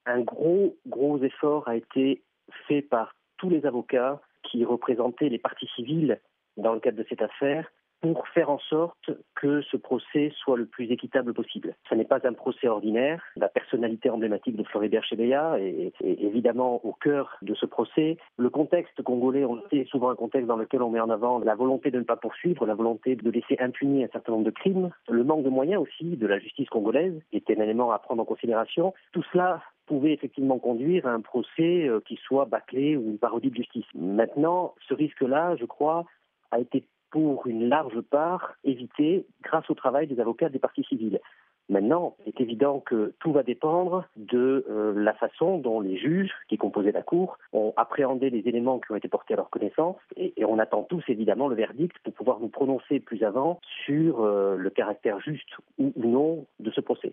Un gros effort a été fait par tous les avocats qui représentaient les parties civiles dans le cadre de cette affaire pour faire en sorte que ce procès soit le plus équitable possible. Ce n'est pas un procès ordinaire. La personnalité emblématique de Floribert Chebeya est évidemment au cœur de ce procès. Le contexte congolais, on le sait, est souvent un contexte dans lequel on met en avant la volonté de ne pas poursuivre, la volonté de laisser impunis un certain nombre de crimes, le manque de moyens aussi de la justice congolaise était un élément à prendre en considération. Tout cela pouvait effectivement conduire à un procès qui soit bâclé ou une parodie de justice. Maintenant, ce risque-là, je crois, a été pour une large part évité grâce au travail des avocats des parties civiles. Maintenant, il est évident que tout va dépendre de la façon dont les juges qui composaient la Cour ont appréhendé les éléments qui ont été portés à leur connaissance et on attend tous évidemment le verdict pour pouvoir nous prononcer plus avant sur le caractère juste ou non de ce procès.